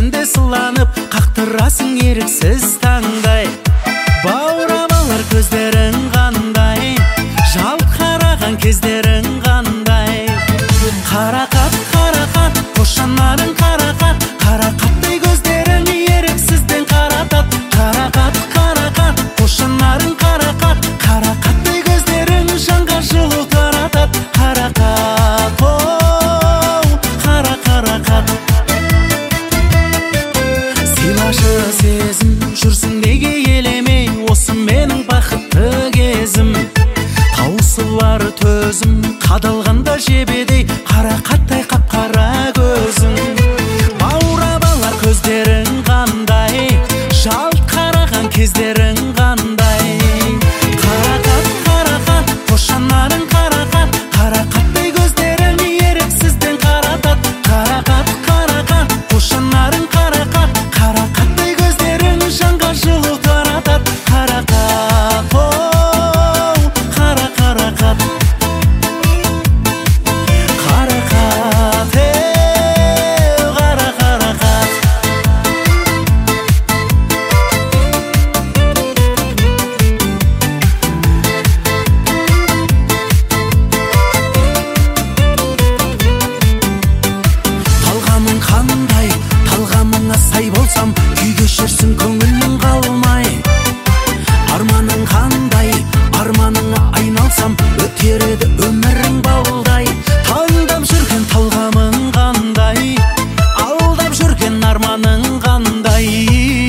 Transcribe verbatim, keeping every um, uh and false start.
көзінде сыланып, қақтырасың еріксіз таңдай. Бауырамалар көздерің қандай, жалт қараған кездерің қандай. Қарақат, қарақат, қошанарың қарақат, қарақаттай көздерің еріксізден қаратат. Қарақат, қарақат, қошанарың қарақат, қарақаттай көздерің жанға жылу таратат. Қарақат, оу, қара қарақат. Сыйлашы сезім, жүрсің неге елемей, осы менің бақытты кезім. Таусылар төзім, қадалғанда жебедей, қарақаттай қап-қара көзің. Бауырабалар көздерің қандай, жалт қараған кездерің қандай. Қарақат, қарақат, қошанарың қарақат, қарақаттай көздерің еріксізден қаратат. Қарақат, қарақат, қошанарың қарақат, қарақаттай көздерің жанға жылу таратат. Қарақат, оу, қара қарақат. Қарақат, еу, қара қарақат. Талғамың қандай, талғамыңа сай болсам, күй кешерсің көңілің қалмай. Арманың қандай, арманыңа айналсам, өтер еді өмірің балдай. Таңдап жүрген талғамың қандай, алдап жүрген арманың қандай.